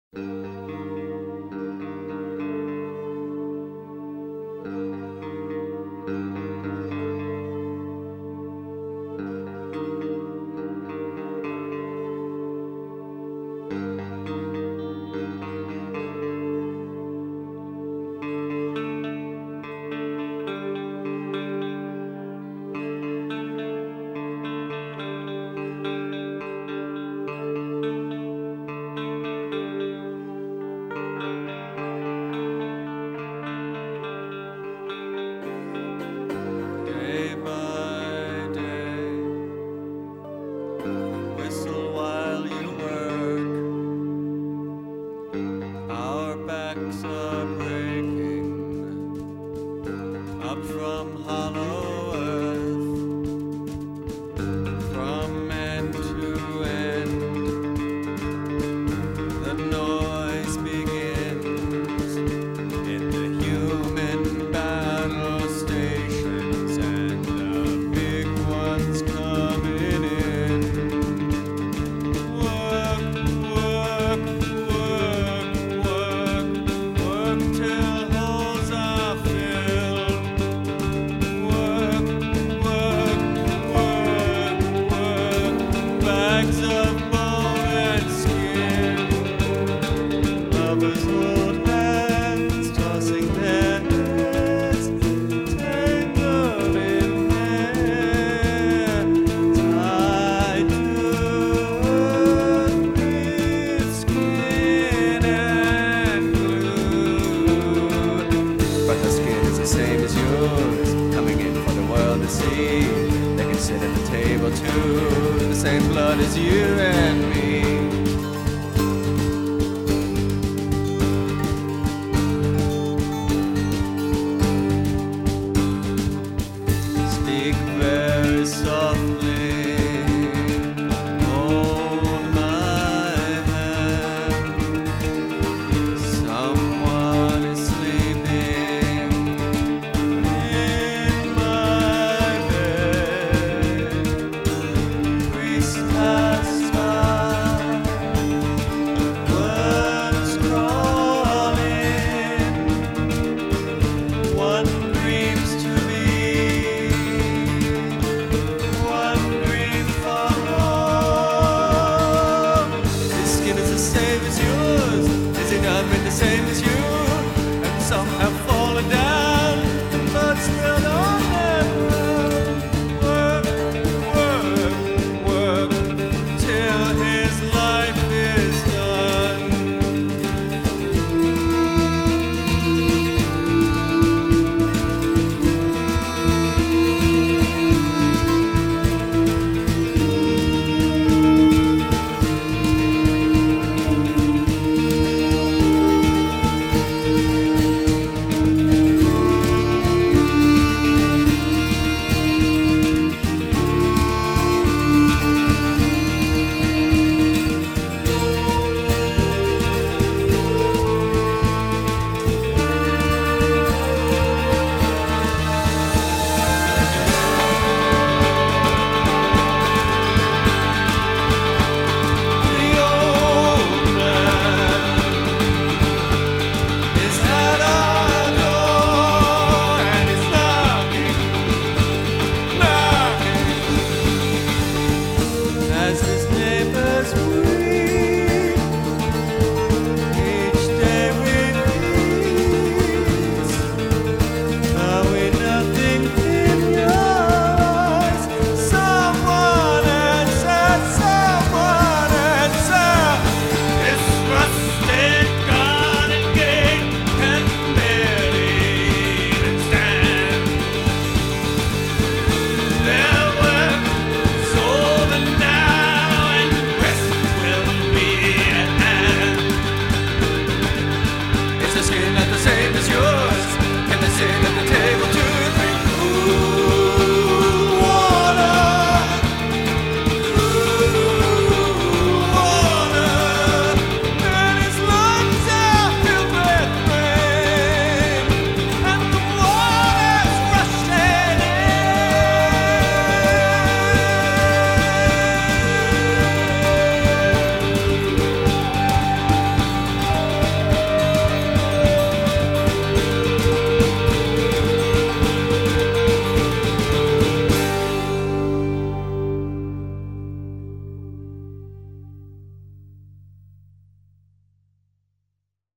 Day by day, whistle while you work. Our backs are breaking up from hollow earth, from end to end. The noise begins in the human battle stations, and the big ones coming in. Work, work, work, work, work till holes are filled. Work, work, work, work, bags of bone and skin. Lovers hold hands, tossing their heads, tangled in hair, tied to earth with skin and glue. But the skin is the same as yours, coming in for the world to see. They can sit at the table too, the same blood as you and me. Speak very softly, hold my hand. Someone is sleeping in my bed. Priest passed by, worms crawling. One dreams to be, one dream for all. His skin is the same as yours. Is it not been the same as you?